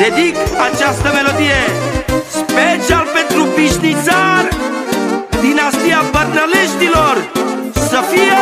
dedic această melodie special pentru Pișnițar, dinastia Bărnăleștilor. Să fie!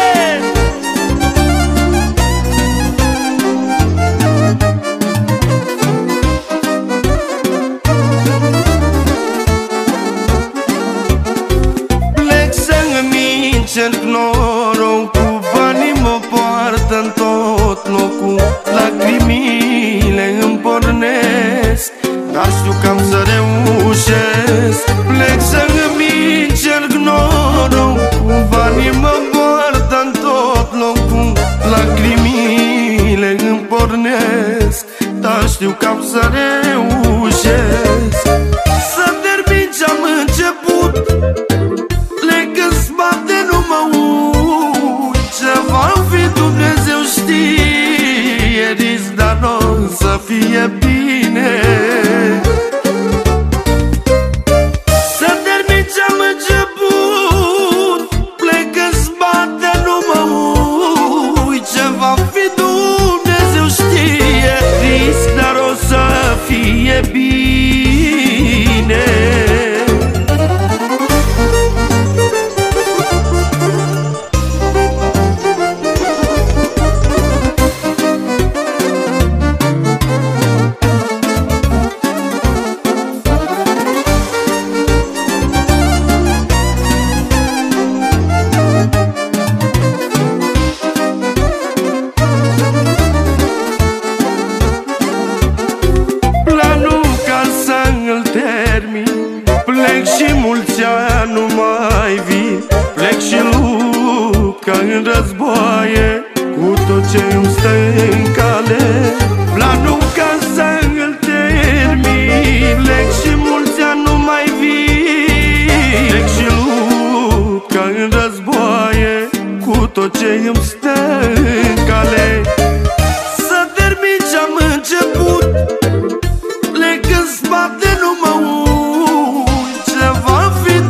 Plec să-mi încerc noroc, cu banii mă poartă-n tot locul, lacrimile îmi pornesc, dar știu că am să reușesc. Plec să-mi încerc noroc, cu banii mă poartă-n tot locul, lacrimile îmi pornesc, dar știu că am să reușesc. Să termin ce-am început, spate nu mă uit, ce va fi Dumnezeu știe, risc dar n-o să fie bine. Să termin ce-am început, plec în spate nu mă uit, ce va fi Dumnezeu știe, risc dar o să fie bine. Plec și mulți ani nu mai vin, plec și lupt ca în războaie, cu tot ce îmi stă în cale. Planul ca să-l termin, plec și mulți ani nu mai vin, plec și lupt ca în războaie, cu tot ce îmi stă în cale. Să termin ce-am început, plec în spate nu mă uit,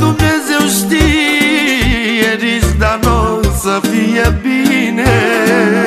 să fie bine.